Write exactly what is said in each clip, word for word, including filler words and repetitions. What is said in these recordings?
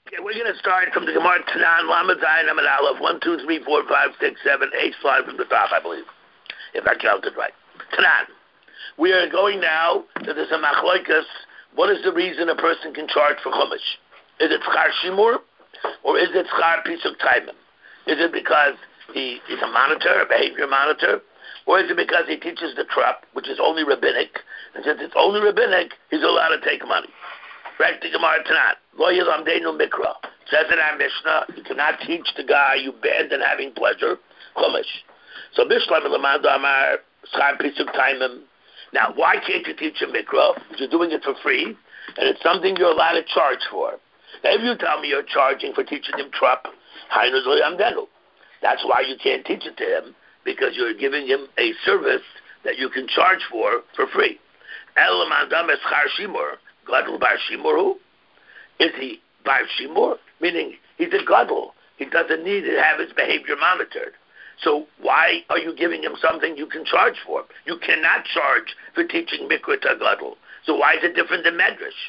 Okay, we're going to start from the Gemara Tanan, Lamed Zayin, Amud Aleph, one, two, three, four, five, six, seven, eight slide from the top, I believe, if I counted right. Tanan. We are going now to the Samachloikas. What is the reason a person can charge for Chumash? Is it Schar Shimur, or is it Schar Pisuk Taimim? Is it because he is a monitor, a behavior monitor, or is it because he teaches the Trup, which is only rabbinic, and since it's only rabbinic, he's allowed to take money? Right, the Gemara Tanan. Lo yilamdeinu mikra. Says in our Mishnah, you cannot teach the guy you banned in having pleasure, Chumash. So Bishlam Lamando Amar Schar Pisuk Taimim. Now, why can't you teach a mikra? Because you're doing it for free, and it's something you're allowed to charge for. Now, if you tell me you're charging for teaching him Trup, Hainu Lo Yamdenu. That's why you can't teach it to him, because you're giving him a service that you can charge for for free. El Lamandam Eschar Shimur. Gadol Bar Shimur, is he Bar Shimur? Meaning he's a Gadol. He doesn't need to have his behavior monitored. So why are you giving him something you can charge for? You cannot charge for teaching Mikra to Gadol. So why is it different than Medrash?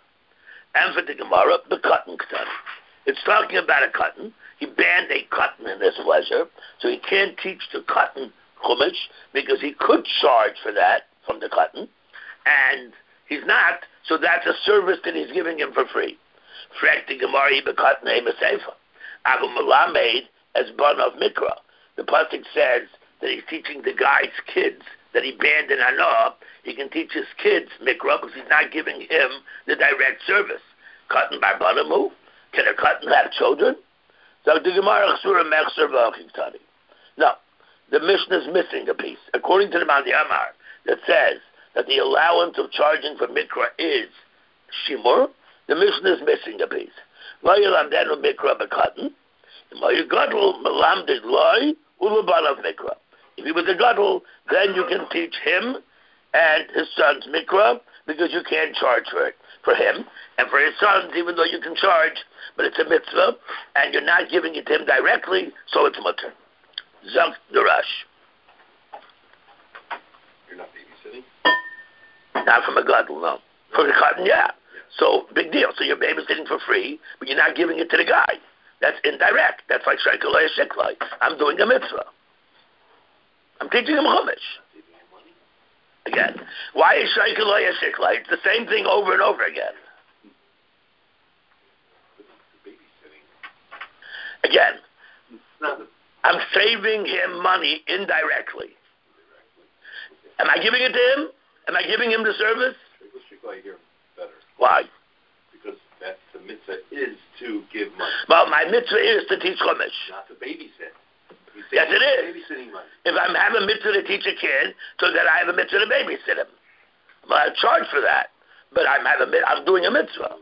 And for the Gemara, the Katan Katan. It's talking about a Katan. He banned a Katan in his pleasure, so he can't teach the Katan Chumash because he could charge for that from the Katan, and he's not. So that's a service that he's giving him for free. Frek the Gemara Ibekat name of Seifa. Abu Malamed as Ban of Mikra. The pasuk says that he's teaching the guy's kids that he banned in Hana. He can teach his kids Mikra because he's not giving him the direct service. Katan bar Banamu. Can a Katan have children? So the Gemara Chsura Mechser V'Achiktani. No, the Mishnah is missing a piece. According to the Mandi Amar, that says that the allowance of charging for Mikra is Shimur, the Mishnah is missing a piece. Mikra If he was a Gadol, then you can teach him and his sons Mikra, because you can't charge for it, for him. And for his sons, even though you can charge, but it's a mitzvah, and you're not giving it to him directly, so it's mutter. Zak Durash. Not from a Gadol, no. For the Katan, yeah. So, big deal. So you're babysitting for free, but you're not giving it to the guy. That's indirect. That's like Shaikalaya Shiklai. I'm doing a mitzvah. I'm teaching him Chumash. Again. Why is Shaikalaya Shiklai? It's the same thing over and over again. Again. I'm saving him money indirectly. Am I giving it to him? Am I giving him the service? Why? Because that's the mitzvah is to give money. Well, my mitzvah is to teach Chumash. Not to babysit. Yes, it is. Babysitting money. If I have a mitzvah to teach a kid, so then I have a mitzvah to babysit him. Well, I charge for that, but I'm have a I'm doing a mitzvah.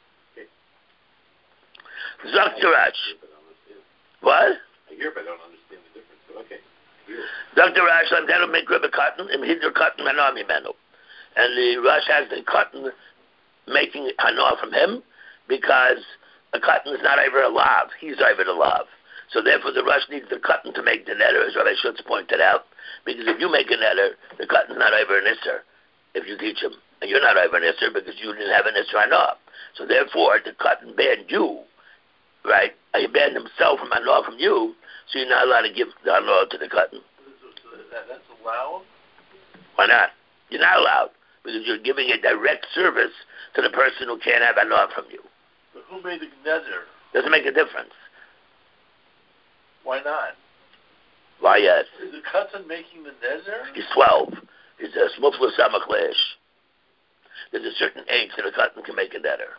Zak Durash. What? I hear, but I don't understand the difference. But okay. Doctor Rash, I'm going to make Rebbe Cotton, and he's your Cotton Hanami Menu. And the Rash has the Cotton making Hana from him, because the Cotton is not over a lav, he's over the lav. So therefore the Rash needs the Cotton to make the netter, as Rabbi Schutz pointed out, because if you make a netter, the Cotton's not over an Isser, if you teach him. And you're not over an Isser, because you didn't have an Isser Hana. So therefore the Cotton banned you, right? He banned himself from Hana from you, so you're not allowed to give the Hana to the Cotton. That, that's allowed? Why not? You're not allowed, because you're giving a direct service to the person who can't have Hana from you. But who made the nether? Doesn't make a difference. Why not? Why, yes. Is the Katan making the nether? He's twelve. He's a smufla samachlash. There's a certain age that a Katan can make a nether.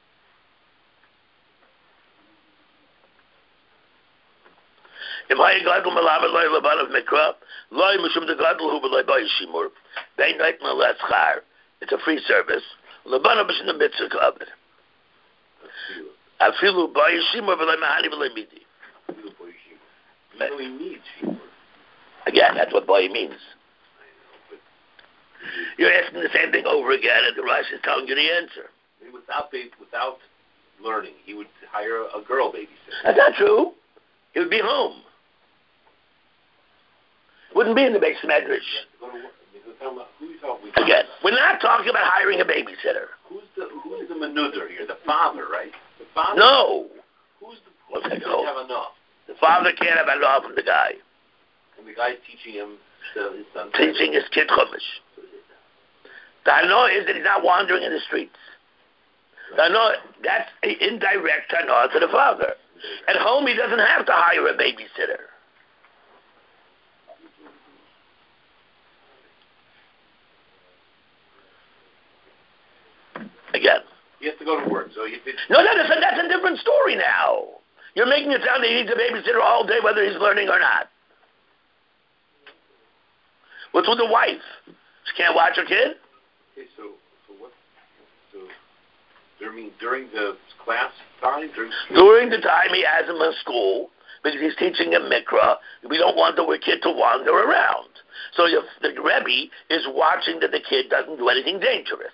If I gadol malav loy laban of mikra, loy mishum the gadol hu b'loy bay shimur, bay night no less char. It's a free service. Laban of the mitzvah kavod. Afilu bay shimur b'loy mahani b'loy midi. You know he needs shimur. Again, that's what boy means. You're asking the same thing over again, and the Rosh is telling you the answer. Without without learning, he would hire a girl babysitter. That's not true. He would be home. Wouldn't be in the base medrash. Again, we're not talking about hiring a babysitter. Who's the who's the menuder here? The father, right? The father? No. Who's the What's who that doesn't called? have enough? The father can't have enough from the guy. And the guy's teaching him to his son. Teaching his kid chumash. The hana is that he's not wandering in the streets. The hana, that's an indirect hana to the father. At home, he doesn't have to hire a babysitter. Again. He has to go to work, so you did. No, no, that's a, that's a different story now. You're making it sound that he needs a babysitter all day, whether he's learning or not. What's with the wife? She can't watch her kid? Okay, so, so what? So, during, during the class time? During, During the time he has him in school, because he's teaching him mikra, we don't want the kid to wander around. So if the Rebbe is watching that the kid doesn't do anything dangerous.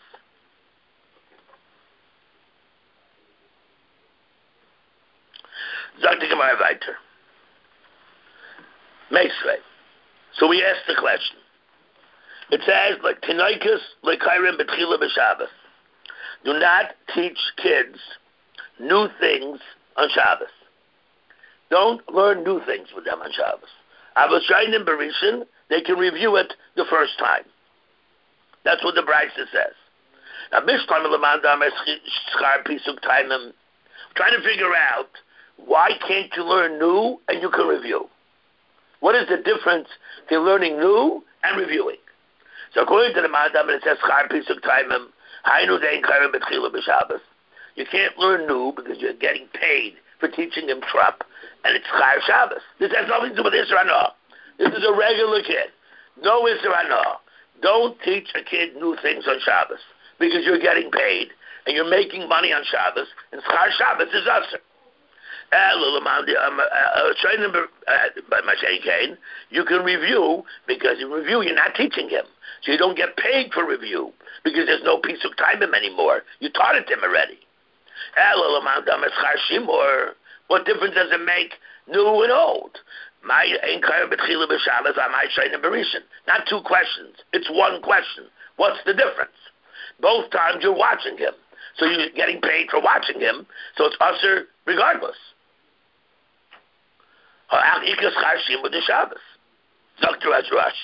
Doctor Gemara weiter. Meisrei. So we asked the question. It says, like Tinaikus, like Kairim Betchila B'Shabbos. Do not teach kids new things on Shabbos. Don't learn new things with them on Shabbos. Avoshayin and Berishin, they can review it the first time. That's what the Brisa says. Now, Mishkar Melamandam Eschar Pisuk Taimim, trying to figure out why can't you learn new and you can review? What is the difference in learning new and reviewing? So according to the Madam, it says Schar Pisuk Taimim, Hainu Dein Kairim Betchila B'Shabbos. You can't learn new because you're getting paid for teaching him Trup, and it's Schar Shabbos. This has nothing to do with Isra Hana. This is a regular kid. No Isra Hana. Don't teach a kid new things on Shabbos because you're getting paid and you're making money on Shabbos, and Schar Shabbos is usher. You can review because in review you're not teaching him, so you don't get paid for review because there's no piece of time him anymore. You taught it to him already. What difference does it make, new and old? Not two questions. It's one question. What's the difference? Both times you're watching him, so you're getting paid for watching him. So it's usher regardless. With the Shabbos. Doctor Azrash.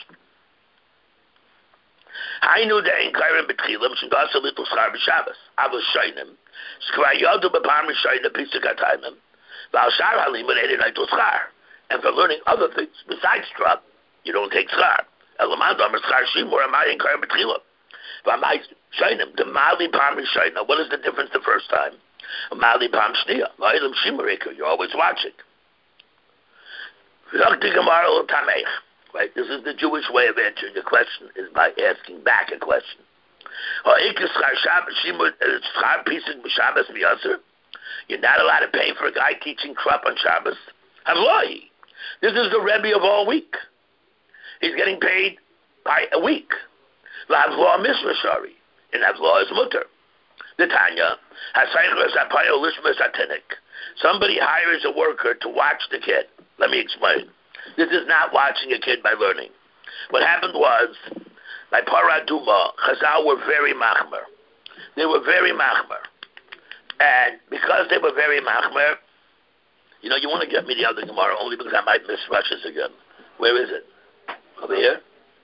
I knew that in Kairim Betchilim should also little Schar B'Shabbos. I was Shainim. Skra Yodu B'Pam Rishayim Pisuk HaTaimim. Val Shar Halim B'Nei Nightul Schar. And for learning other things besides Trup, you don't take Schar. Elamad Amar Schar Shimur Amai in Kairim Betchilim. V'Amai Shainim the Mali Pam Rishayim. What is the difference the first time? Mali Pam Shnia. La'ilam Shimurika. You're always watching. Right, this is the Jewish way of answering the question, is by asking back a question. You're not allowed to pay for a guy teaching Trup on Shabbos. Havloi. This is the Rebbe of all week. He's getting paid by a week. Lavloa Misrashari. And Havloa is mutter. The Tanya. Somebody hires a worker to watch the kid. Let me explain. This is not watching a kid by learning. What happened was, by Paraduma, Chazal were very machmer. They were very machmer. And because they were very machmer, you know, you want to get me the other Gemara only because I might miss rushes again. Where is it? Over here?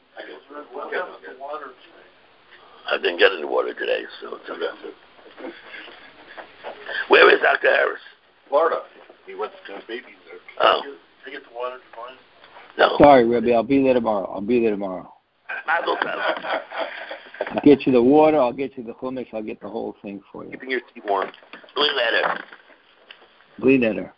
I didn't get any water today, so it's okay. Where is Doctor Harris? Florida. He went to babies there. Oh. Did you get the water to find? No. Sorry, Rebbe. I'll be there tomorrow. I'll be there tomorrow. Mazel tov. I'll get you the water. I'll get you the chumash. I'll get the whole thing for you. Keeping your teeth warm. Blue letter. Blue letter.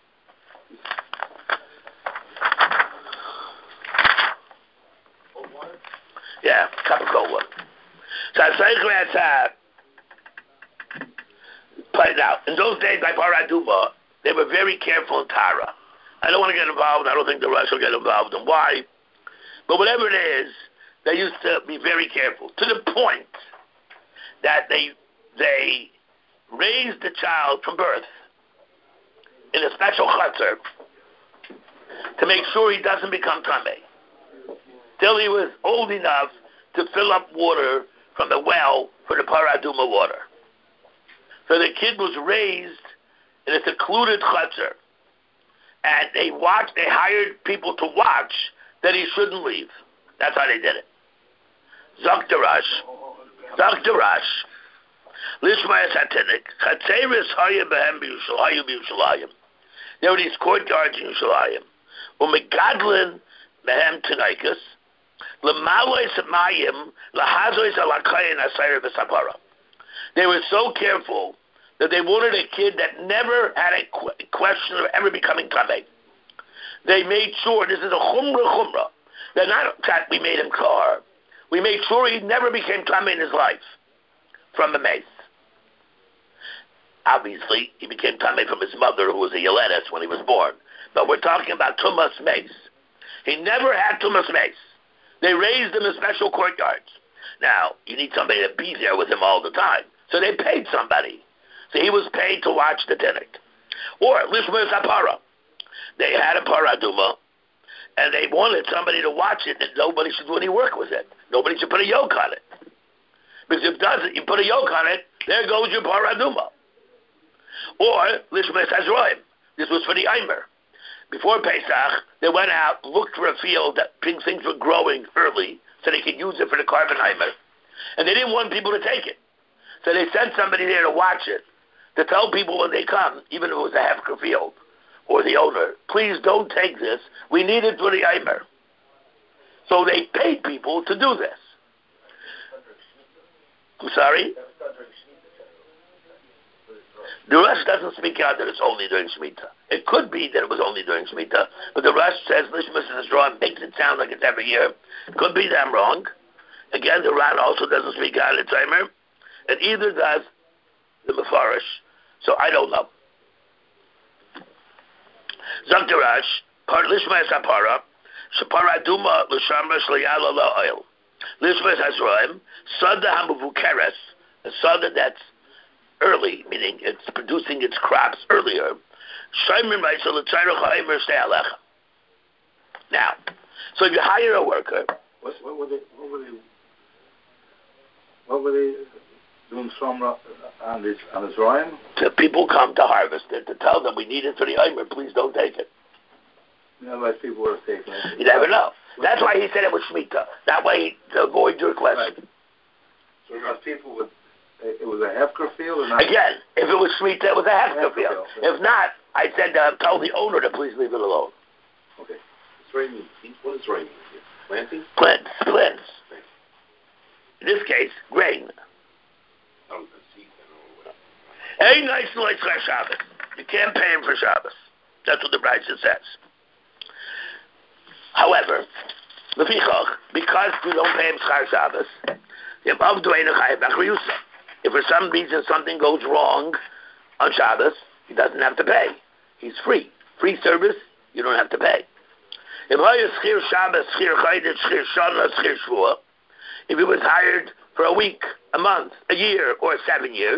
Yeah, cup of cold water. So I say that played out. In those days, by Paraduma, they were very careful in Tara. I don't want to get involved. I don't think the Rush will get involved in why. But whatever it is, they used to be very careful to the point that they they raised the child from birth in a special chutzner to make sure he doesn't become tamei till he was old enough to fill up water from the well for the Paraduma water. So the kid was raised in a secluded chutzner, and they watched, they hired people to watch that he shouldn't leave. That's how they did it. Zok Darash, Zok Darash, Lishmayas Hatinik, Chatzeris Haya Behem B'Yushalayim B'Yushalayim. There were these courtyards in Yerushalayim. Umegadlin Behem Tinaikas, Lemalois Mayim, Lahazois Alakayin Asayr V'Sapara. They were so careful that they wanted a kid that never had a qu- question of ever becoming tamei. They made sure, this is a chumrah chumrah, that not that we made him kar, we made sure he never became tamei in his life from a mace. Obviously, he became tamei from his mother, who was a yeledes when he was born. But we're talking about tumas mace. He never had tumas mace. They raised him in special courtyards. Now, you need somebody to be there with him all the time. So they paid somebody. So he was paid to watch the tinnik. Or, Lishma Sapara. They had a paraduma, and they wanted somebody to watch it, and nobody should do any work with it. Nobody should put a yoke on it. Because if it doesn't, you put a yoke on it, there goes your paraduma. Or, Lishma Sazroim. This was for the Eimer. Before Pesach, they went out, looked for a field that things were growing early, so they could use it for the carbon Eimer. And they didn't want people to take it. So they sent somebody there to watch it, to tell people when they come, even if it was a Hefker field, or the owner, please don't take this. We need it for the Eimer. So they paid people to do this. I'm sorry? The Rush doesn't speak out that it's only during Shemitah. It could be that it was only during Shemitah, but the Rush says Lishmas is draw and makes it sound like it's every year. Could be that I'm wrong. Again, the Ran also doesn't speak out its Eimer. And either does the Mefarish. So I don't know. Zakdarash, part Lishmas Apara, Shapara Duma, Lushamra Shlayala La Oil. Lishmas Hazroim, Sada Hamavukeres, a Sada that's early, meaning it's producing its crops earlier. Now, so if you hire a worker, what, what were they? What were they? What were they doing? Somra on this on this rhyme? The people come to harvest it to tell them we need it for the Eimer. Please don't take it. You know, like people were taking it. You never know. That's why he said it was Shemitah. That way to avoid your question. Right. So because people would. It was a Hefker field or not? Again, if it was Shemitah, it was a Hefker field. field. If not, I said uh, tell the owner to please leave it alone. Okay. What's rain mean? What does rain mean here? Planting? Plants. Plants. In this case, grain. Oh, the seed. I Hey, nice lights for Shabbos. You can't pay him for Shabbos. That's what the Brisa says. However, because you don't pay him Schar Shabbos, if for some reason something goes wrong on Shabbos, he doesn't have to pay. He's free. Free service, you don't have to pay. If he was hired for a week, a month, a year, or seven years,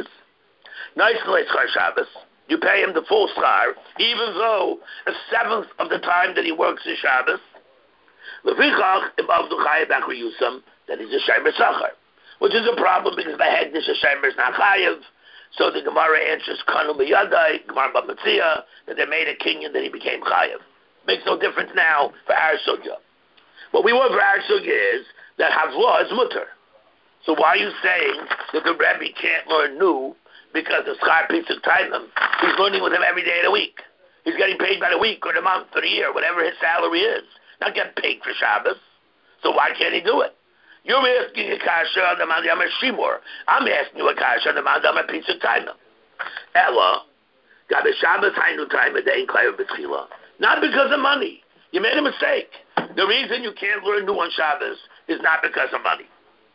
you pay him the full schar, even though a seventh of the time that he works is Shabbos, that is a Shemer Sachar. Which is a problem because by Hegdish Hashemer is not chayiv. So the Gemara answers Kanu B'Yadai, Gemara B'Matzia, that they made a kinyan that he became chayiv. Makes no difference now for our sugya. What we want for our sugya is that Havlah is mutter. So why are you saying that the Rebbe can't learn new because the Schar Pesach Taimim, he's learning with him every day of the week. He's getting paid by the week or the month or the year, whatever his salary is. Not getting paid for Shabbos. So why can't he do it? You're asking a kasha on the Mandam Shimur. I'm asking you a kasha on the Mandam Pesach Taimim. Ella, got a Shabbos Hainu time a day in Klayer B'Tchila. Not because of money. You made a mistake. The reason you can't learn new on Shabbos is not because of money.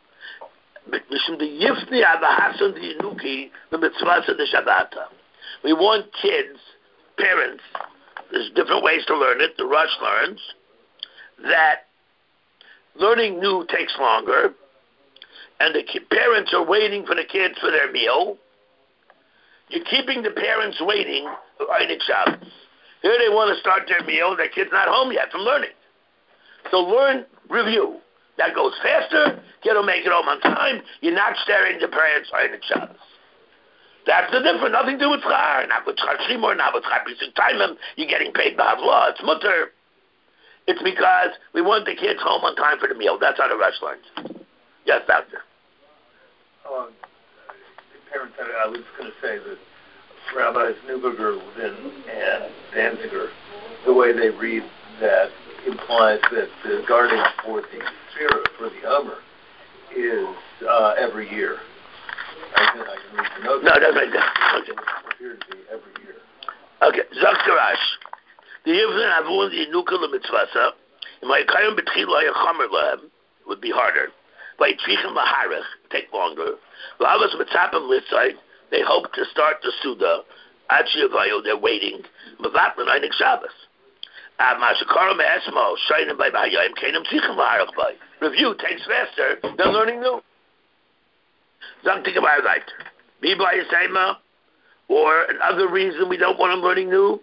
We want kids, parents, there's different ways to learn it. The Rush learns that learning new takes longer, and the parents are waiting for the kids for their meal. You're keeping the parents waiting for Einik Shabbos. Here they want to start their meal, their kid's not home yet from learning. So learn, review. That goes faster, kid will make it home on time, you're not staring the parents Einik Shabbos. That's the difference. Nothing to do with schar. Not with schar shimur, not with schar pisuk taimim. You're getting paid by law. It's mutter. It's because we want the kids home on time for the meal. That's how the rush learns. Yes, doctor. Oh, parents, I was going to say that Rabbis Neuberger, Levin, and Danziger, the way they read that implies that the guarding for the Sphira, for the Hummer, is uh, every year. I can, I can read the notes. No, it doesn't make sense. Okay. It appears to be every year. Okay, Zakhtarash. The Yivlin Avun the Nukul Mitzvasa, in my Kayim Betchila Yachamer Lahem, would be harder. By Trichim Laharech, take longer. Lavas Mitzapim Litzai, they hope to start the Suda. Achiyavayo, they're waiting. Mavatlan Einik Shabbos. Mashakaram Esmo, Shainim by Bahayim, Kanim Trichim Laharech by. Review takes faster than learning new. Zaktikamar Vaiter. Be by Yisema, or another reason we don't want them learning new.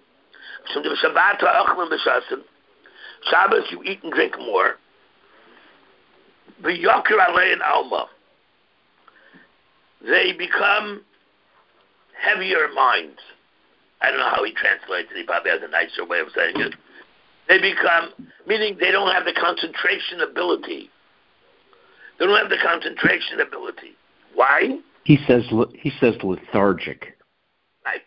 Shabbos, you eat and drink more. V'yokir alei and alma. They become heavier minds. I don't know how he translates it. He probably has a nicer way of saying it. They become, meaning they don't have the concentration ability. They don't have the concentration ability. Why? He says he says lethargic. Right.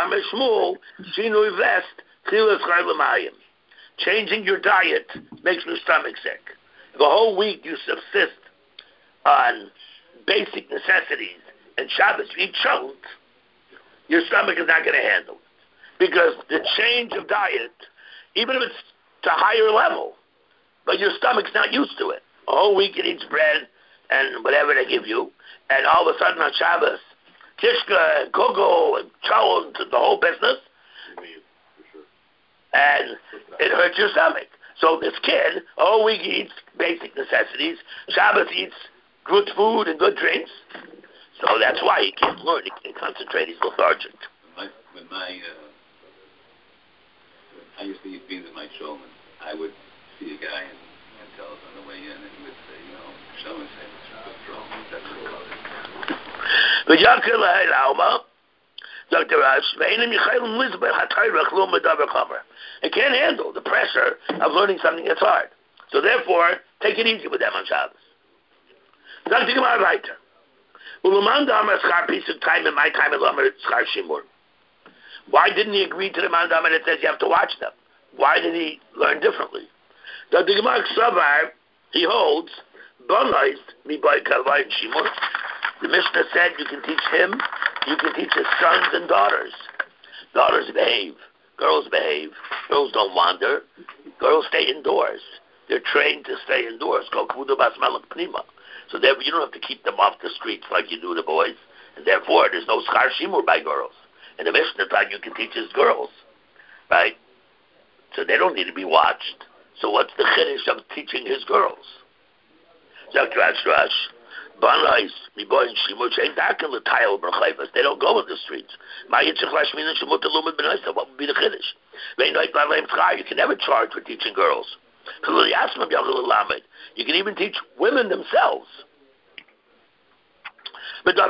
Changing your diet makes your stomach sick. The whole week you subsist on basic necessities and Shabbos you eat chont, your stomach is not going to handle it. Because the change of diet, even if it's to higher level, but your stomach's not used to it. A whole week it eats bread and whatever they give you, and all of a sudden on Shabbos, kishka and kugel and cholent and the whole business, and it hurts your stomach. So this kid, a whole week he eats basic necessities, Shabbos eats good food and good drinks, so that's why he can't learn, he can't concentrate, he's lethargic. When my, when my uh, I used to eat beans in my children, I would see a guy and, and tell us on the way in, and he would say, you know, show and say, that's what it is. It can't handle the pressure of learning something that's hard. So therefore, take it easy with them on Shabbos. Why didn't he agree to the mandama that says you have to watch them? Why did he learn differently? He holds, the Mishnah said you can teach him, you can teach his sons and daughters. Daughters behave, girls behave, girls don't wander, girls stay indoors. They're trained to stay indoors. So therefore you don't have to keep them off the streets like you do the boys, and therefore there's no schar shimur by girls. And the Mishnah thought you can teach his girls, right? So they don't need to be watched. So what's the chiddush of teaching his girls? They don't go in the streets. What would be the chiddush? You can never charge for teaching girls. You can even teach women themselves. It's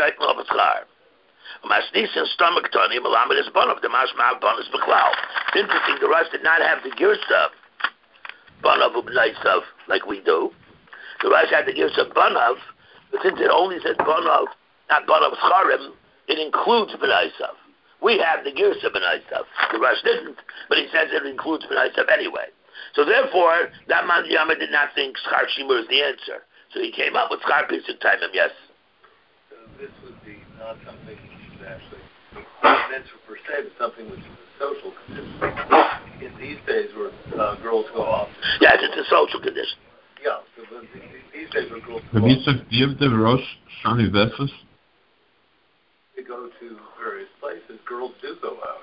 interesting, the Rosh did not have the Girsa Banav Ubnaisav like we do. The Rosh had the Girsa Banav, but since it only said Banav, not Banav Scharim, it includes Bnaisav. We have the Girsa Bnaisav. The Rosh didn't, but he says it includes Bnaisav anyway. So therefore, that man Yama did not think Schar Shimur is the answer. So he came up with Schar Pisuk Taimim, yes. So this would be not something which is actually meant per se, but something which is a social condition. In these days where uh, girls go off. Yes, it's a social condition. Yeah, so these days where girls go off. Give the Rosh Shani Vefes? To go to various places, girls do go out.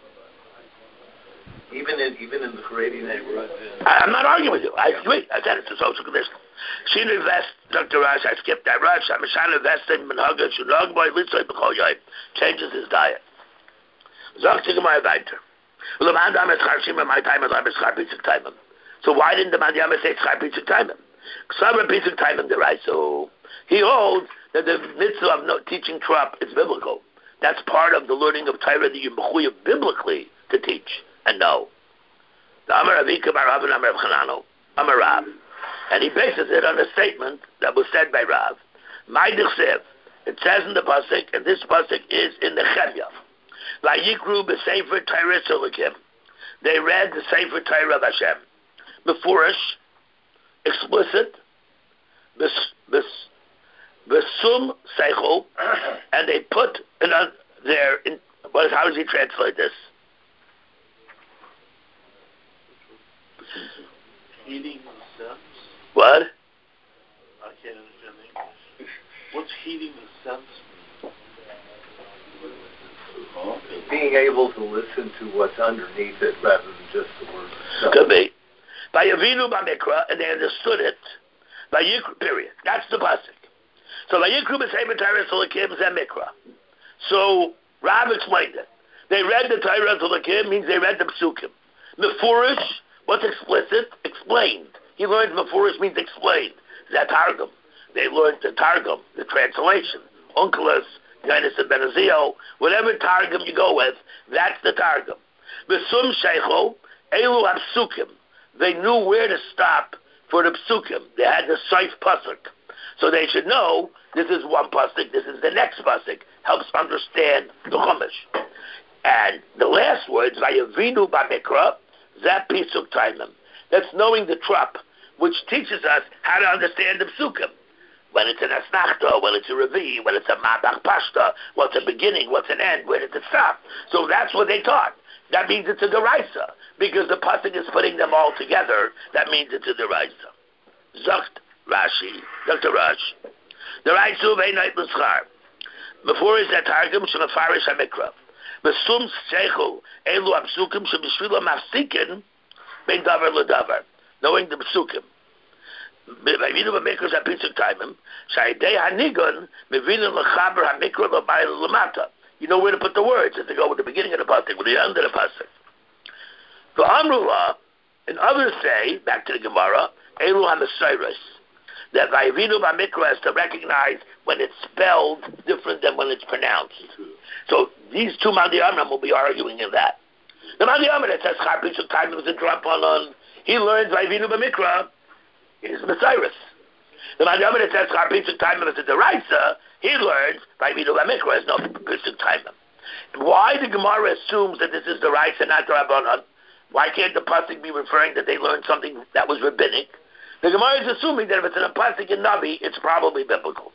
Even in even in the Haredi neighborhood. I'm not arguing with you. I agree. I said it's a social condition. Shinu Vest, Doctor Rush, I skipped that Rush. I'm a Shinu Vest in Menhaga, Shunag Boy, Litzoy B'chol Yoy. Changes his diet. Zog Tigmai Vaiter. Ulamandam is Charshim, my time is Labis Charpisik Taimim. So why didn't the Mandiyama say Charpisik Taimim? Ksabra Pisik Taimim Derai. So he holds that the mitzvah of no, teaching Trop is biblical. That's part of the learning of Torah that you're mechuyev biblically to teach and know. The Amar Avika Bar Rav and Amar Chanano, Amar Rav. And he bases it on a statement that was said by Rav. My Dichsev, it says in the pasuk, and this pasuk is in the Nehemiah. Vayikru b'Sefer Torah Elokim. They read the Sefer Torah of Hashem. Mefurish, explicit, bes, bes, besum seichel, and they put in a, there. In, what, how does he translate this? Heating the sense. What? I can't understand the English. What's heating the sense mean? Being able to listen to what's underneath it rather than just the words itself. Could be. By Yavinu Bamikra, and they understood it. By Yikru, period. That's the pasuk. So by Yikru B'Sefer Torah Elokim Zemikra. So Rav explained it. They read the Torah Elokim means they read the psukim. Mefurish, what's explicit? Explained. He learned Mefurish means explained. That Targum. They learned the Targum, the translation. Onkelos, Yonis and Benazio, whatever Targum you go with, that's the Targum. Besum Sheicho, Elu HaPsukim. They knew where to stop for the psukim. They had the Seif pasuk. So they should know this is one pasuk, this is the next pasuk. Helps understand the Chumash. And the last words, Vayavinu Bamikra, Zat Pisuk Taimim. That's knowing the trap, which teaches us how to understand the psukim. When it's an asnachta, when it's a revi, when it's a mabach pashta, what's a beginning, what's an end, where does it stop? So that's what they taught. That means it's a deraisa, because the pasuk is putting them all together. That means it's a deraisa. Zokt Rashi, Doctor Rash. Deraisu veinait l'schar. Before is that targum shemafarish hamikra. Besum sheichu elu apsukim shebishvila mafsikin bein davar ledavar. Knowing the psukim. Vayvinu b'mikra zapitzuk taimim. Sha'idei hanigun mevinu l'chaber hamikra l'bayil l'mata. You know where to put the words, if they go with the beginning of the pasuk, with the end of the pasuk. For Amrullah, and others say, back to the Gemara, Elu HaMesayros, that Vayavinu Bamikra is to recognize when it's spelled different than when it's pronounced. So these two Mandi Amram will be arguing in that. The Mandi Amram that says Char Pisuk Taimim was a drop on, on he learns Vayavinu Bamikra is Mesayros. The Mandi Amram that says Char Pisuk Taimim is a deraisa, he learns Vayavinu Bamikra is no Pisuk Taimim. Why the Gemara assumes that this is the right and not the Rabbanon? Why can't the pasuk be referring that they learned something that was rabbinic? The Gemara is assuming that if it's in a pasuk in Navi, it's probably biblical.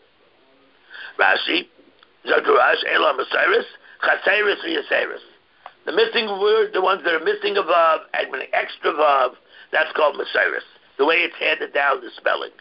Rashi, Zardurash, Elam Osiris, Chaseris, V'Yaseris. The missing word, the ones that are missing a vav, and an extra vav, that's called Mesiris. The way it's handed down, the spelling.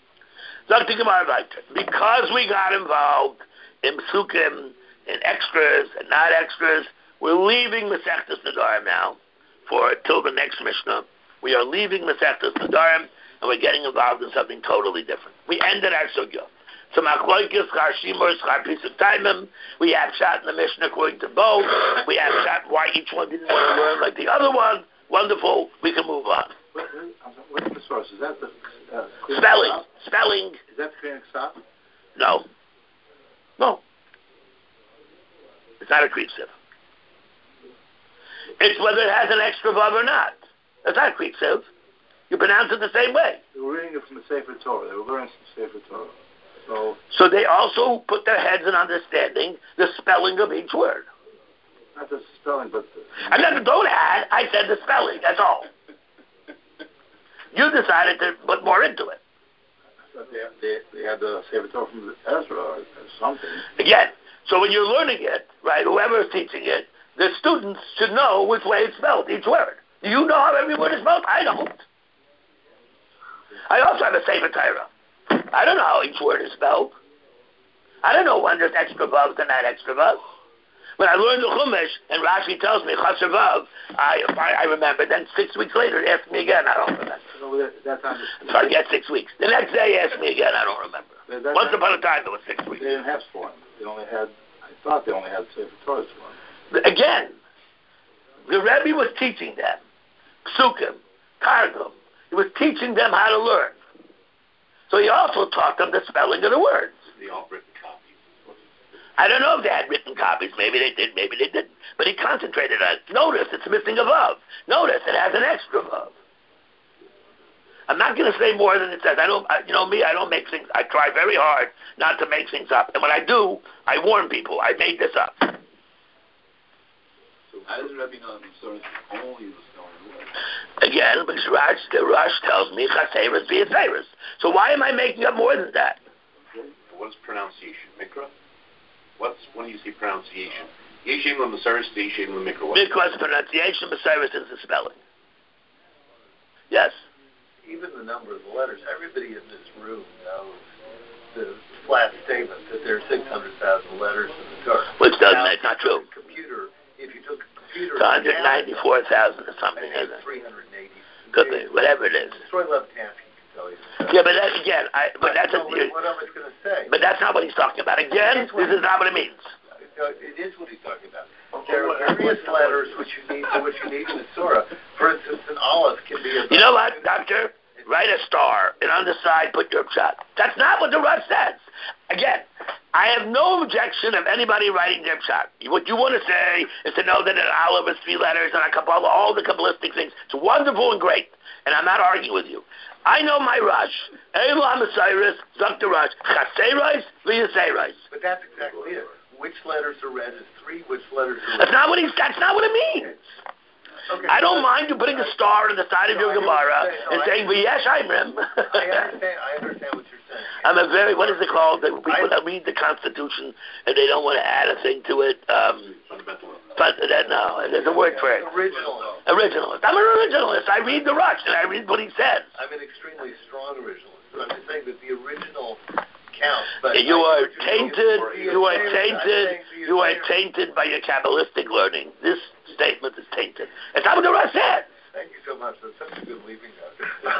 Zakti Gemara Vayter. Because we got involved in psukim, in extras and not extras, we're leaving Masechtas Nedarim now. For till the next Mishnah, we are leaving Masechtas Nedarim and we're getting involved in something totally different. We ended our sugya. So Machloikis, Char Shimur, Char Pisuk Taimim. We have shot in the Mishnah according to both. We have shot why each one didn't want to learn like the other one. Wonderful. We can move on. What, what's the source? Is that the uh, spelling? Ksaf? Spelling. Is that the Kriyan Ksaf? No. No. It's not a Kriyan Ksaf. It's whether it has an extra vav or not. That's not Greek Siv. You pronounce it the same way. They were reading it from the Sefer Torah. They were learning from the Sefer Torah. So, so they also put their heads in understanding the spelling of each word. Not just the spelling, but... The, I never don't add. I said the spelling. That's all. You decided to put more into it. I thought they, they, they had the Sefer Torah from Ezra or something. Again, so when you're learning it, right, whoever is teaching it, the students should know which way it's spelled, each word. Do you know how every word is spelled? I don't. I also have a Sefer Torah. I don't know how each word is spelled. I don't know when there's extra vavs and not extra vavs. When I learned the Chumash and Rashi tells me Chaser Vav, I, I I remember. Then six weeks later, he asked me again. I don't remember. No, that, that time Forget six weeks. The next day, he asked me again. I don't remember. That, that Once time, upon a time, it was six weeks. They didn't have Sforim. They only had. I thought they only had Sefer Torah Sforim. Again, the Rebbe was teaching them Psukim, Targum. He was teaching them how to learn. So he also taught them the spelling of the words. The all written copies. I don't know if they had written copies. Maybe they did, maybe they didn't. But he concentrated on it. Notice it's missing a vav. Notice it has an extra vav. I'm not going to say more than it says. I don't, I, you know me, I don't make things, I try very hard not to make things up. And when I do, I warn people, I made this up. So how does Rabbi know that Masoret only the stone wood? Again, because Rush, the Rush tells me Chaseris be a Seris. So why am I making up more than that? Okay. What's pronunciation? Mikra? What's, when do you see pronunciation? Yeshem l'Maseris, Yeshem l'Mikra. Because pronunciation, Maseris is the spelling. Yes. Even the number of the letters, everybody in this room knows the flat statement that there are six hundred thousand letters in the Torah. Which doesn't, now, it's not true. Computer, if you took a computer... It's one hundred ninety-four thousand or something, isn't it? three hundred eighty. Could be, whatever it is. Troy Levitansky can tell you. Yeah, but that, again, I, but that's a, what I was going to say. But that's not what he's talking about. Again, this is not what it means. It is what he's talking about. There are various letters which you need, which you need in the Torah. For instance, an aleph can be a... You know what, Doctor? Write a star, and on the side put your pshat. That's not what the Rush says. Again, I have no objection of anybody writing their pshat. What you want to say is to know that an aleph is three letters and a Kabbalah, all the Kabbalistic things. It's wonderful and great, and I'm not arguing with you. I know my Rush. Elam Osiris, Zakta Rush, Chaserais, V'Yaserais. But that's exactly it. Which letters are read as three, which letters are read. That's not what he's, that's not what it means. Okay. I don't mind you putting a star on the side of no, your Gemara no, and saying, "V'yesh Imrim." I understand. I understand what you're saying. I'm a very, what is it called? That people that read the Constitution and they don't want to add a thing to it. Um, but that no, there's a word for it. Originalist. Originalist. I'm an originalist. I read the Rush and I read what he says. I'm an extremely strong originalist, but I'm just saying that the original counts. But you I, are tainted. You are tainted. You are tainted by your Kabbalistic learning. This statement is tainted. It's not what the Rush said. Thank you so much. That's such a good leaving note.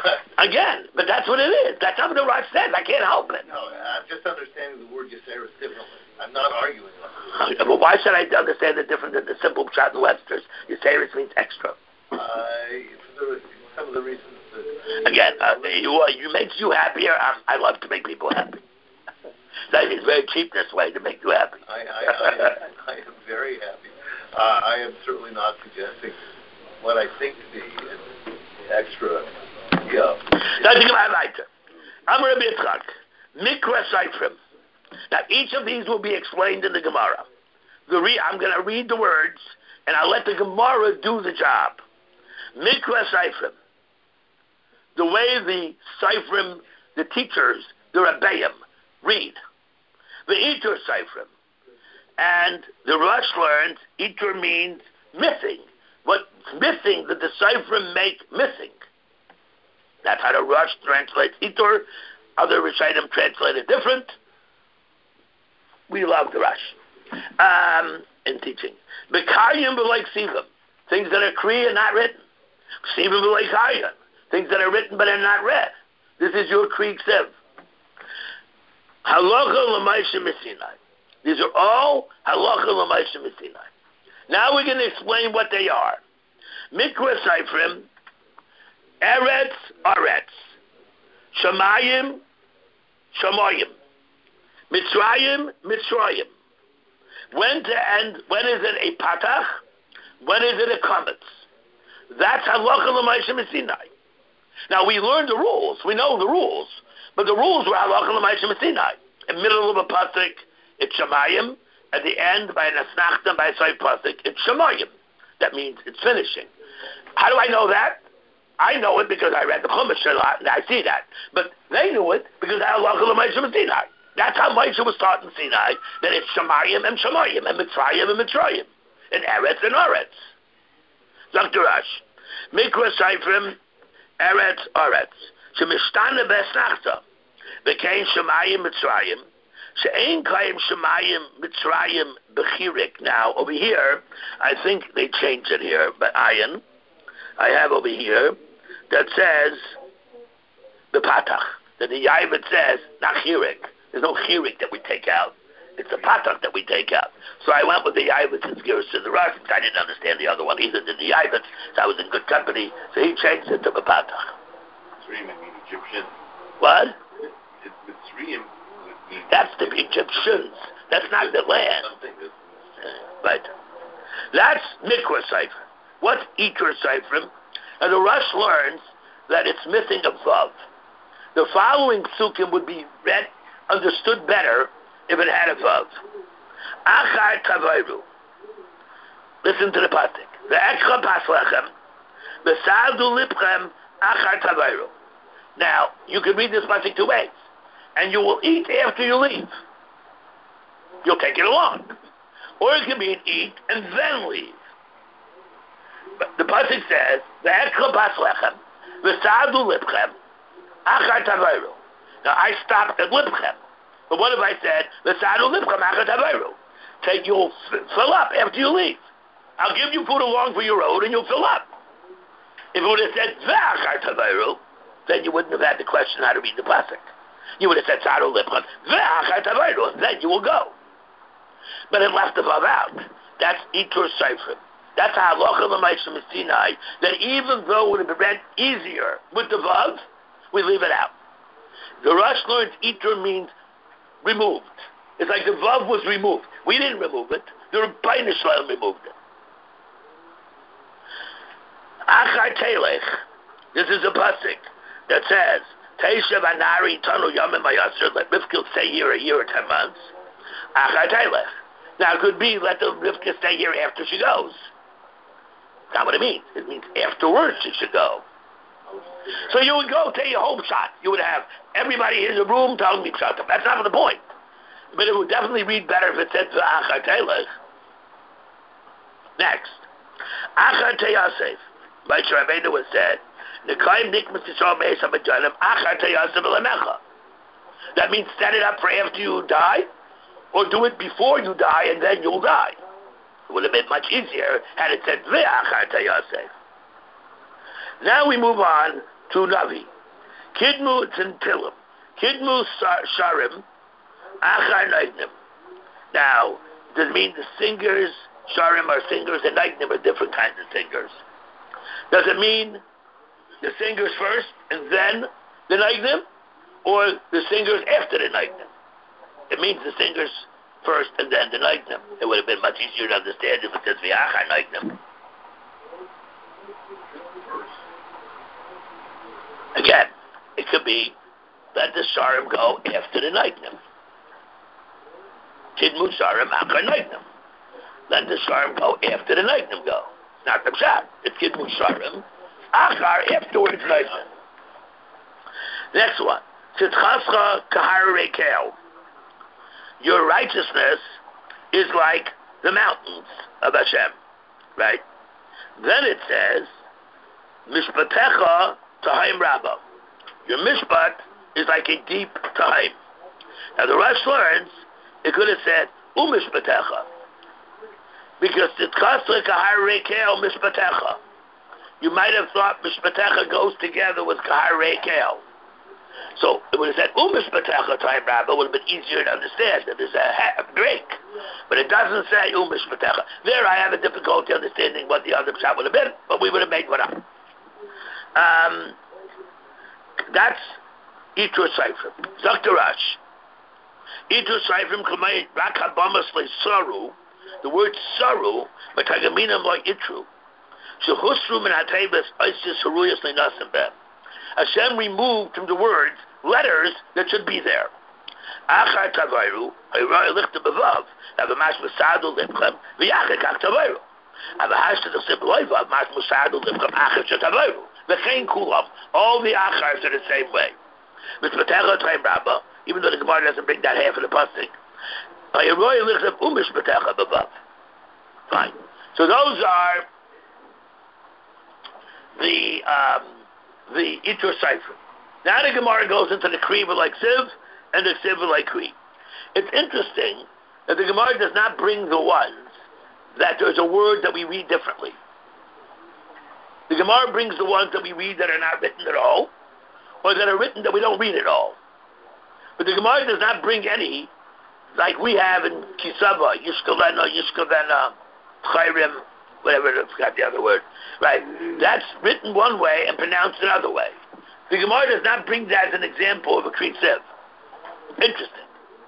Again, but that's what it is. That's not what the Rush says. I can't help it. No, I'm just understanding the word Yaseris differently. I'm not arguing on it. Well, why should I understand it different than the simple Pshat and Webster's? Yaseris means extra. Uh, for the, some of the reasons that... Again, uh, you, uh, you makes you happier. Um, I love to make people happy. That is very cheap this way to make you happy. I, I, I, I am very happy. Uh, I am certainly not suggesting what I think to be an extra. Yeah. I'm Rabbi Yitzchak. Mikra Seifrim. Now, each of these will be explained in the Gemara. The re- I'm going to read the words, and I'll let the Gemara do the job. Mikra Seifrim. The way the Seifrim, the teachers, the Rebbeim, read. The Itur Seifrim. And the Rush learns, Itur means missing. What's missing, the Seifrim make missing. That's how the Rush translates Itur. Other Rishonim translate it different. We love the Rush. Um, in teaching. B'karyim b'lei ksivim. Things that are Kriya and not written. Ksivim b'lei karyim. Things that are written but are not read. This is your Kriya Ksiv. Halacha l'maisha misinai. These are all halacha l'maisha misinai. Now we're going to explain what they are. Mikra Seifrim, Eretz, Aretz, Shamayim, Shamayim, Mitzrayim, Mitzrayim. When to end? When is it a patach? When is it a kametz? That's halacha l'maisha misinai. Now we learned the rules. We know the rules, but the rules were halacha l'maisha misinai. In the middle of a pasuk, it's Shamayim. At the end, by an asnachta, by a soif pasuk, it's Shamayim. That means it's finishing. How do I know that? I know it because I read the Chumash a lot, and I see that. But they knew it because I halacha l'maisha misinai. That's how Moshe was taught in Sinai, that it's Shamayim and Shamayim, and Mitzrayim and Mitzrayim, and Eretz and Aretz. Zakta Rush. Mikra Seifrim, Eretz, Aretz. Shemishtana Besnachta. Became Shamayim, Mitzrayim. She'ein Kayim Shamayim, Mitzrayim, Bechirik. Now, over here, I think they changed it here, but Ayin, I have over here, that says, the Patach. That the Yavit says, not Chirik. There's no chirik that we take out. It's the patach that we take out. So I went with the Yavitz and Giris to the Rush. I didn't understand the other one either, did the Yavitz. So I was in good company. So he changed it to the patach. Mitzrayim, I mean Egyptian. What? It's Mitzrayim, That's the Egyptians. That's not the land. Something that Right. That's Mikra Cipher. What's Iker Cipher? And the Rush learns that it's missing a Vav. The following psukim would be read, understood better if it had a Vav. Achar Tavayru. Listen to the pasuk. The Ekra Paslechem. The Sadu Lipchem Achar Tavayru. Now, you can read this pasuk two ways. And you will eat after you leave. You'll take it along. Or it can mean eat and then leave. But the pasuk says, the Ekra Paslechem. The Sadu Lipchem Achar Tavayru. Now, I stopped at Lipchem. But what if I said, the Sadu Lipchem Achar Tavayru? Take, you'll f- fill up after you leave. I'll give you food along for your road and you'll fill up. If it would have said, Ve'achar Tavayru, then you wouldn't have had to question how to read the pasuk. You would have said, Sadu Lipchem, Ve'achar Tavayru, and then you will go. But it left the Vav out. That's Itur Seifrim. That's how halacha l'maisa Sinai, that even though it would have been read easier with the Vav, we leave it out. The Rosh learns Itur means removed. It's like the Vav was removed. We didn't remove it. The Rebbeinu Shalom removed it. Achar Telech. This is a pasuk that says, Teishav Anari Tanu Yamim Mayasir, let Rivka stay here a year or ten months. Achar Telech. Now it could be let the Rivka stay here after she goes. That's not what it means. It means afterwards she should go. So you would go take your home shot. You would have everybody in the room telling me shut up. That's not the point. But it would definitely read better if it said Achar Telech. Next. Achar Teyasef. Like Rabbeinu was said, Nekayim Nikmas Yisrael Me'esam B'Janim Achar Teyasef B'Lemecha. That means set it up for after you die, or do it before you die and then you'll die. It would have been much easier had it said Ve'achar Teyasef. Now we move on to Navi. Kidmu Tintilim. Kidmu Sharim Achar Naignim. Now, does it mean the singers, Sharim are singers, and Naignim are different kinds of singers? Does it mean the singers first and then the Naignim? Or the singers after the Naignim? It means the singers first and then the Naignim. It would have been much easier to understand if it says V'achar Naignim. Again, it could be let the Sharim go after the Naignim. Kidmu Sharim Achar Naignim. Let the Sharim go after the Naignim go. It's not the Pshat. It's Kidmu Sharim Achar afterwards Naignim. Next one. Tzitchascha Kahar Rekel. Your righteousness is like the mountains of Hashem. Right? Then it says, Mishpatecha Tahaim Rabba. Your mishpat is like a deep time. Now the Rosh learns, it could have said, Umishpatecha. Because Tzitchascha Kahar Rekel Mishpatecha. You might have thought Mishpatecha goes together with Kahar Rekel. So it would have said Umishpatecha Tahaim Rabba, would have been easier to understand. That there's a, ha- a break. But it doesn't say Umishpatecha. There I have a difficulty understanding what the other pshat would have been, but we would have made one up. Um, that's Itur Seifrim. Zakta Rash. Itur Seifrim Kamei Rakabamas Le Saru. The word Saru, Matagaminam Lo Itru. Shehusru Min HaTeves Isis Haruyas Le Nasim Bem. Hashem removed from the words letters that should be there. Achar Tavayru, Hayrai Lichta Bevav, Avamash Masadu Limchem, V'yachar Kach Tavayru. Avahash to the simple life of Mash Masadu Limchem, Achar Shatavayru. V'chein Kulam, all the Achars are the same way. Mishpatecha Taim Rabba, even though the Gemara doesn't bring that half of the pasuk. Hayrai Lichta Umishpatecha Bevav. Fine. So those are the, um, the Itur Seifrim. Now the Gemara goes into the Kriva like Siv and the Siv like Kri. It's interesting that the Gemara does not bring the ones that there's a word that we read differently. The Gemara brings the ones that we read that are not written at all, or that are written that we don't read at all. But the Gemara does not bring any like we have in Kisava, Yishkalena, Yishkavena, Chayrim, whatever, I forgot the other word. Right. That's written one way and pronounced another way. The Gemara does not bring that as an example of a Kri Siv. Interesting.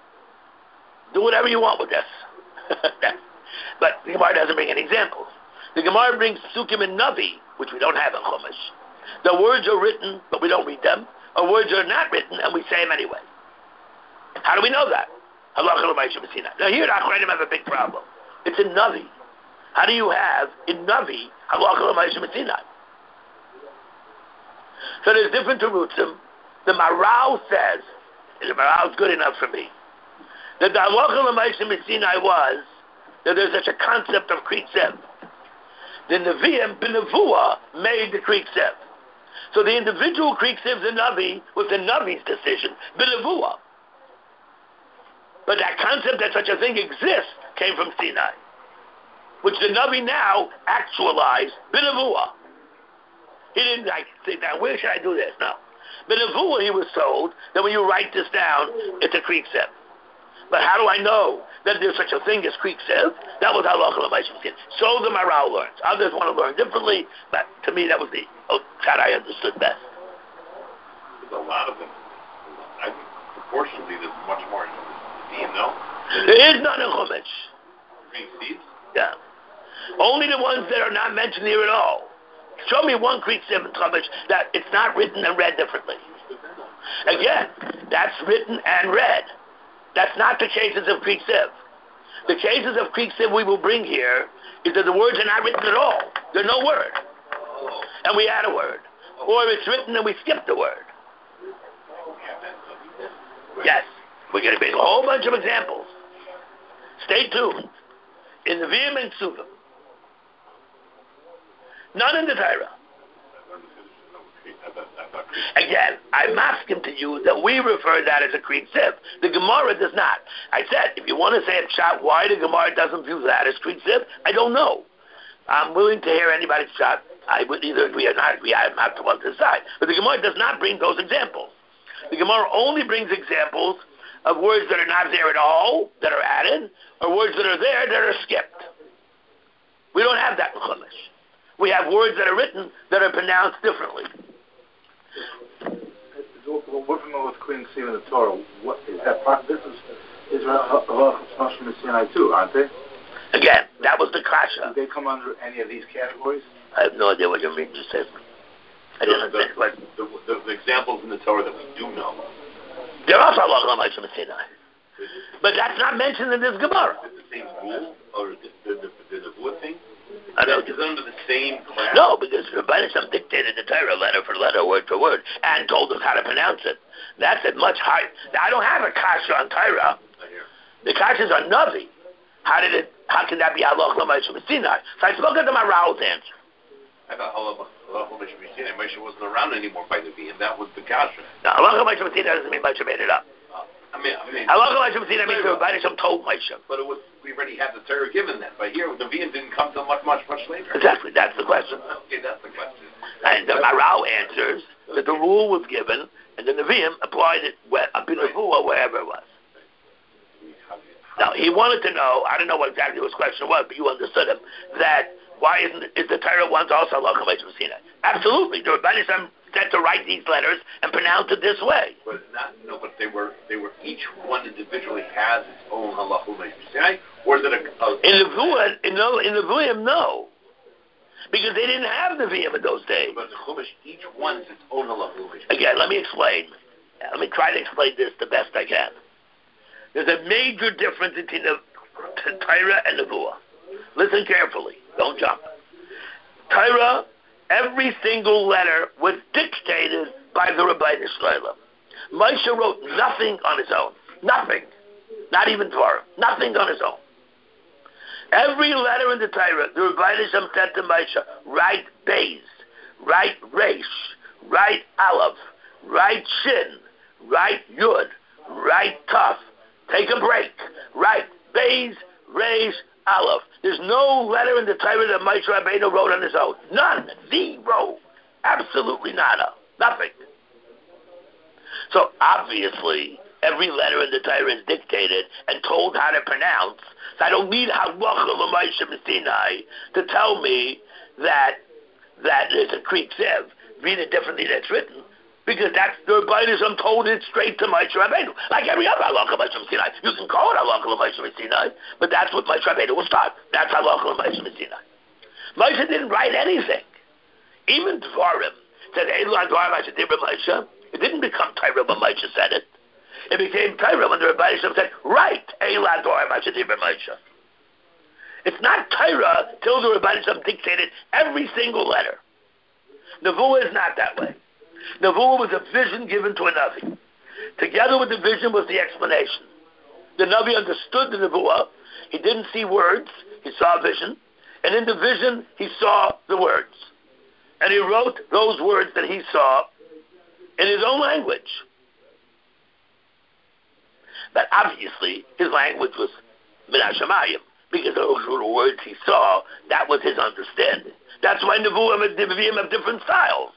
Do whatever you want with this. But the Gemara doesn't bring any examples. The Gemara brings Sukkim and Navi, which we don't have in Chumash. The words are written, but we don't read them. Or words are not written, and we say them anyway. How do we know that? Now here the Achronim have a big problem. It's in Navi. How do you have in Navi Halacha L'Maisha B'Sinai? So there's different terutzim. The Maral says, and the Maral is good enough for me, that the Halacha L'Maisha B'Sinai was that there's such a concept of Krieg Sev. The Nevi'im B'Nevuah made the Krieg Sev. So the individual Krieg Sevs in Navi was the Navi's decision, B'Nevuah. But that concept that such a thing exists came from Sinai, which the Navi now actualized B'Nevuah. He didn't like say, now where should I do this? No. B'Nevuah he was told that when you write this down, it's a Krieg Sev. But how do I know that there's such a thing as Krieg Sev? That was Halacha L'Maisha B'Sinai. So the Maral learns. Others want to learn differently, but to me that was the oh, that I understood best. There's a lot of them. I think proportionally there's much more in the Nevi'im, no? There is none in Chumash. Green seeds? Yeah. Only the ones that are not mentioned here at all. Show me one Krieg Sev in Chumash that it's not written and read differently. Again, that's written and read. That's not the cases of Krieg Sev. The cases of Krieg Sev we will bring here is that the words are not written at all. There's no word. And we add a word. Or it's written and we skip the word. Yes. We're going to bring a whole bunch of examples. Stay tuned. In the Nevi'im and Ksuvim. None in the Torah. Again, I'm asking to you that we refer that as a Krieg Sev. The Gemara does not. I said, if you want to say a shot why the Gemara doesn't view that as Krieg Sev, I don't know. I'm willing to hear anybody's shot. I would either agree or not agree. I'm not the one to decide. But the Gemara does not bring those examples. The Gemara only brings examples of words that are not there at all, that are added, or words that are there that are skipped. We don't have that in Chumash. We have words that are written that are pronounced differently. We're familiar with Queen Sev in the Torah. What is that part? This is Israel Halacha Sinai too, aren't they? Again, that was the kasha. Do they come under any of these categories? I have no idea what you mean. You said. I didn't understand. What? The, the, the examples in the Torah that we do know. There are also Halacha L'Maisha B'Sinai. But that's not mentioned in this Gemara. Is it the same rule? Or the, the, the, the, the Nevuah thing? I don't Is it under the same class? No, because Rabbi Nisham dictated the Torah letter for letter, word for word, and told us how to pronounce it. That's a much higher. I don't have a kasha on Torah. The kashas are Navi. How did it? How can that be Halacha L'Maisha B'Sinai? So I spoke to my Raul's answer. I thought Halacha L'Maisha B'Sinai, Moshe wasn't around anymore by the V, and that was the kasha. No, Halacha L'Maisha B'Sinai doesn't mean Moshe made it up. I mean, I mean, Halacha L'Maisha B'Sinai means Rabbi Nisham told Moshe. But it was, we already had the Torah given then. But here, the Nevi'im didn't come till much, much, much later. Exactly, that's the question. Okay, that's the question. And the Maral answers that the rule was given, and the Nevi'im applied it up in Nevuah, wherever it was. Now, he wanted to know, I don't know what exactly his question was, but you understood him, that why isn't is the Torah ones also Halacha L'Maisha B'Sinai? Absolutely. The Rebbeinu Shem said to write these letters and pronounce it this way. But not, no, but they were, they were, each one individually has its own Halacha L'Maisha B'Sinai, or is it a... a in the Nevuah, in the, in the Nevuim, no. Because they didn't have Nevi'im in those days. But the Chumash, each one's its own Halacha L'Maisha B'Sinai. Again, let me explain. Let me try to explain this the best I can. There's a major difference between the Torah and Nevuah. Listen carefully. Don't jump. Torah, every single letter was dictated by the Rebbeinu Shalom. Moshe wrote nothing on his own. Nothing. Not even Torah. Nothing on his own. Every letter in the Torah, the Rebbeinu Shalom said to Moshe, write Beis, write Resh, write Aleph, write Shin, write Yud, write Taf. Take a break. Write Beis, Resh, Aleph. There's no letter in the Torah that Moshe Rabbeinu wrote on his own. None. Zero. Absolutely nada. Nothing. So obviously, every letter in the Torah is dictated and told how to pronounce. So I don't need Halacha L'Maisha B'Sinai to tell me that that there's a Krieg Sev. Read it differently than it's written. Because that's the Rebbeinu Shem told it straight to Moshe Rabbeinu. Like every other halacha Moshe Sinai. You can call it halacha Moshe Sinai, but that's what Moshe Rabbeinu was taught. That's halacha Moshe Sinai. Moshe didn't write anything. Even Dvarim said, Eilu Dvarim Moshe Dibra Moshe. It didn't become Torah when Moshe said it. It became Torah when the Rebbeinu Shem said, write Eilu Dvarim Moshe Dibra Moshe. It's not Torah till the Rebbeinu Shem dictated every single letter. Nevuah is not that way. Nevuah was a vision given to a Navi. Together with the vision was the explanation. The Navi understood the Nevuah. He didn't see words. He saw a vision. And in the vision, he saw the words. And he wrote those words that he saw in his own language. But obviously, his language was Min HaShamayim, because those were the words he saw. That was his understanding. That's why Nevuah and Nevi'im have different styles.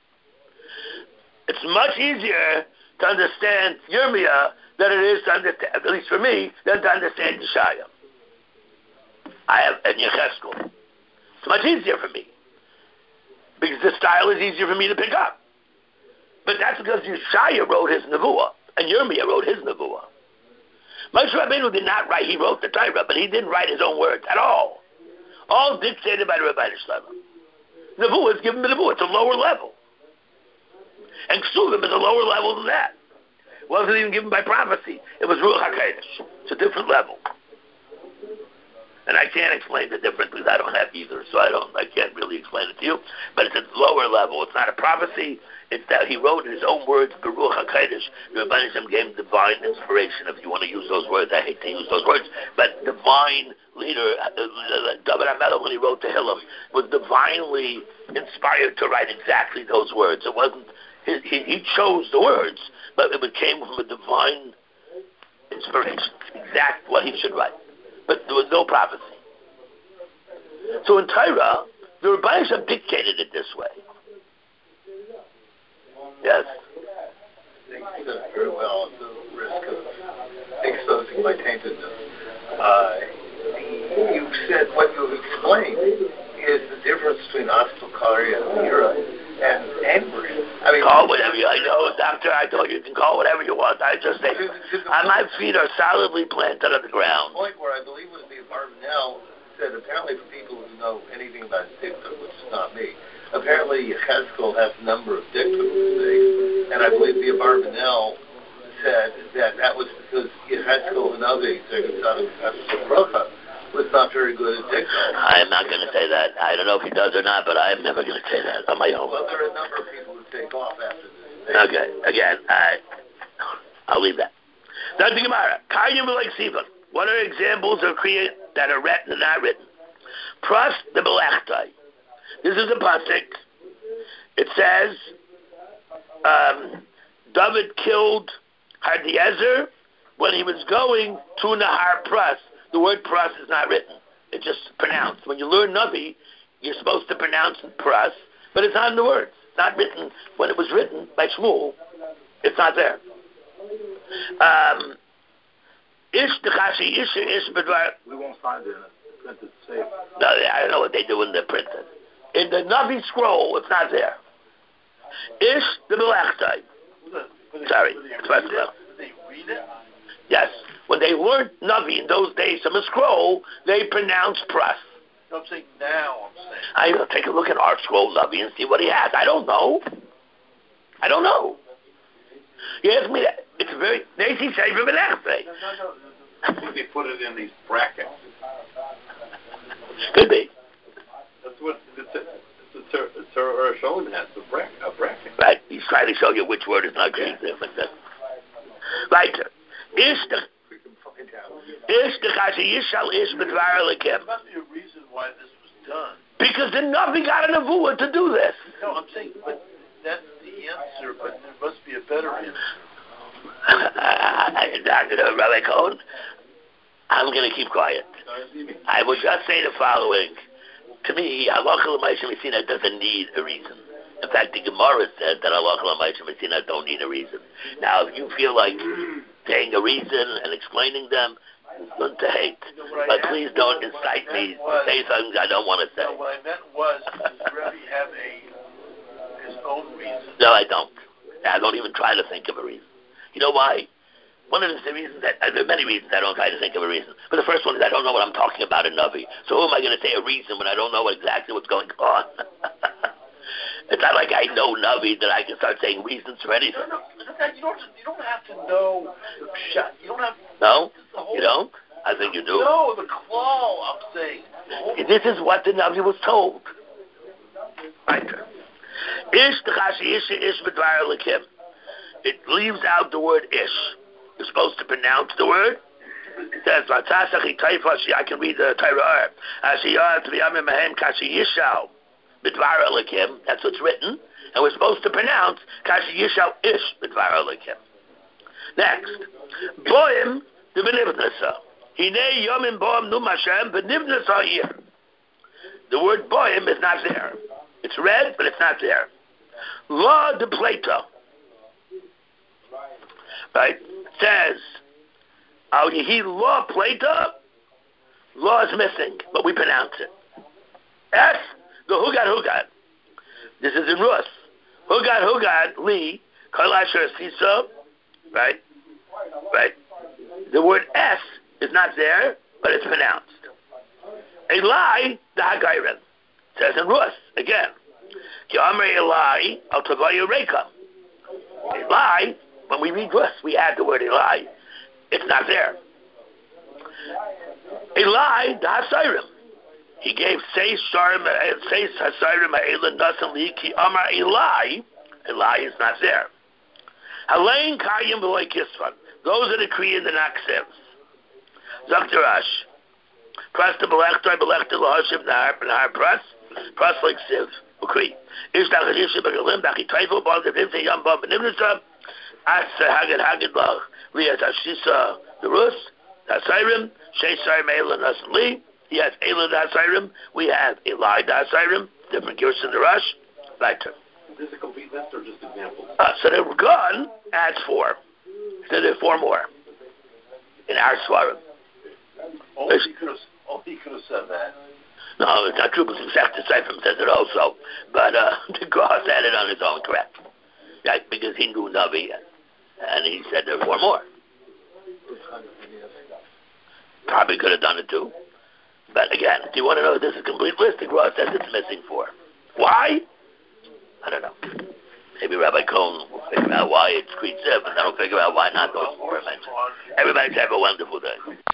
It's much easier to understand Yirmiyah than it is to understand, at least for me, than to understand Yeshaya. I have and Yecheskel. It's much easier for me because the style is easier for me to pick up. But that's because Yeshaya wrote his Nevuah and Yirmiyah wrote his Nevuah. Moshe Rabbeinu did not write; he wrote the Torah, but he didn't write his own words at all. All dictated by the Rebbeinu Shlema. Nevuah is given by Nevuah; it's a lower level. And Ksuvim is a lower level than that. It wasn't even given by prophecy. It was Ruach HaKodesh. It's a different level. And I can't explain the difference because I don't have either, so I don't. I can't really explain it to you. But it's a lower level. It's not a prophecy. It's that he wrote in his own words, Ruach HaKodesh. The Rebbeinu Shem gave him divine inspiration, if you want to use those words. I hate to use those words. But divine leader, uh, David HaMelech, when he wrote Tehillim, was divinely inspired to write exactly those words. It wasn't. He, he, he chose the words, but it came from a divine inspiration, exact what he should write. But there was no prophecy. So in Torah, the Rebbeinu Shem dictated it this way. Yes? I think you said very well at the risk of exposing my taintedness. Uh, the, you said what you explained is the difference between Astalkaria and Mira and angry. I mean, call whatever you. I know, doctor. I told you you can call whatever you want. I just say, uh, my feet are solidly planted on the ground. The point where I believe it was the Barbanel said apparently for people who know anything about dictum, which is not me, apparently Yecheskel has a number of dictum mistakes, and I believe the Barbanel said that that was because Yecheskel and Navi, second son of Brocha, was not very good at dictum. I'm not going to say that. I don't know if he does or not, but I'm never going to say that on my own. Well, there are a number of people who take off after this. Okay, again, I, I'll leave that. Now the Gemara, Karyim like Sivan. What are examples of Kriya that are written and not written? Pras the Belechtai. This is a pasuk. It says, um, David killed Hadiezer when he was going to Nahar Pras. The word Pras is not written. It's just pronounced. When you learn Navi, you're supposed to pronounce Pras, but it's not in the words. It's not written. When it was written by Shmuel, it's not there. Um, Ish Dechashi Ish Ish Bedvar. We won't find it in a printed safe. No, I don't know what they do in the printed. In the Navi scroll, it's not there. Ish the Belechtai. Sorry. They read it? Yes. When they learned Navi in those days from a scroll, they pronounced Pras. No, I'm saying now, I'm saying. I will take a look at our scroll Navi and see what he has. I don't know. I don't know. You ask me that. It's very... They see Sefer Belechtai. No, no, no. I think they put it in these brackets. Could be. That's what the Torah Shalom has, a bracket, a bracket. Right. He's trying to show you which word is not great there, but that. Right. Ish the Ish the Chashi Yishal Ish B'dvar Elikim. There must be a reason why this was done. Because the Navi got a Nevuah to do this. No, I'm saying, but that's the answer, but there must be a better answer. Doctor Rabbi Cohen, I'm going to keep quiet. I will just say the following. To me, Halacha L'Maisha Messina doesn't need a reason. In fact, the Gemara said that Halacha L'Maisha Messina don't need a reason. Now, if you feel like saying a reason and explaining them, none to hate. But please don't incite me to say things I don't want to say. No, what I meant was, does Rebbe have a his own reason? No, I don't. I don't even try to think of a reason. You know why? One of the reasons that, uh, there are many reasons I don't try to think of a reason. But the first one is I don't know what I'm talking about in Navi. So who am I going to say a reason when I don't know exactly what's going on? It's not like I know Navi that I can start saying reasons for anything. No, no, no, you don't. You don't have to know. You don't have. No, you don't. I think you do. No, the claw. I'm saying. This is what the Navi was told. Right. Ish t'chashi ish ish b'dvar elikim. It leaves out the word ish. You're supposed to pronounce the word. It says, I can read the Torah. That's what's written. And we're supposed to pronounce Kashi Yishal Ish B'dvar Elikim. Next. Boim de Benivnasa. Hine Yomim Boim Num Hashem Benivnasa here. The word Boim is not there. It's read, but it's not there. Law de Plato. Right? Says, Al Yehi Law Plato, law is missing, but we pronounce it. S, the Hugad Hugad. This is in Rus. Hugad Hugad, Li, Kalasher Sisa, right? Right? The word S is not there, but it's pronounced. Eli, the Hagairin. Says in Rus, again. Ki Amri Eli, Al Tavaya Reka. Eli, when we read Rus, we add the word Eli. It's not there. Eli, the Hasayrim. He gave Seis Hasayrim Ha'elin Nasan Li Ki Amar Eli. Eli is not there. Halain Kayim V'loi Kisvan. Those are the Kriya and the Naksevs. Zaktarash. Pras the Belechtar, Belechtar Lahashiv Nahar, Nahar Pras, Pras like Siv, Ukri. Ish Dachadisha Begalim, Dachi Taifo, Bal Gavim, Se Yam Bam Benimnasa, As Hagad Hagad Lach, Riyat Ashisa, the Rus, Hasayrim, Sheisar Me'ela Nasan Li. He has Ela Hasayrim. We have Eli Hasayrim. Different gears in the Rush. Later. Is this a complete list or just examples? Uh, so the Gun adds four. So there are four more in our Svarim. Only he could have. Only he could have said that. No, it's not true because exact Seifrim says it also. But uh, the Goss added on his own, correct? Right, because he knew Navi, and he said there are four more. Probably could have done it too. But again, if you want to know if this is a complete list, the Goss says it's missing four. Why? I don't know. Maybe Rabbi Cohn will figure out why it's Creed seven, and then will figure out why not those four I mentioned. Everybody have a wonderful day.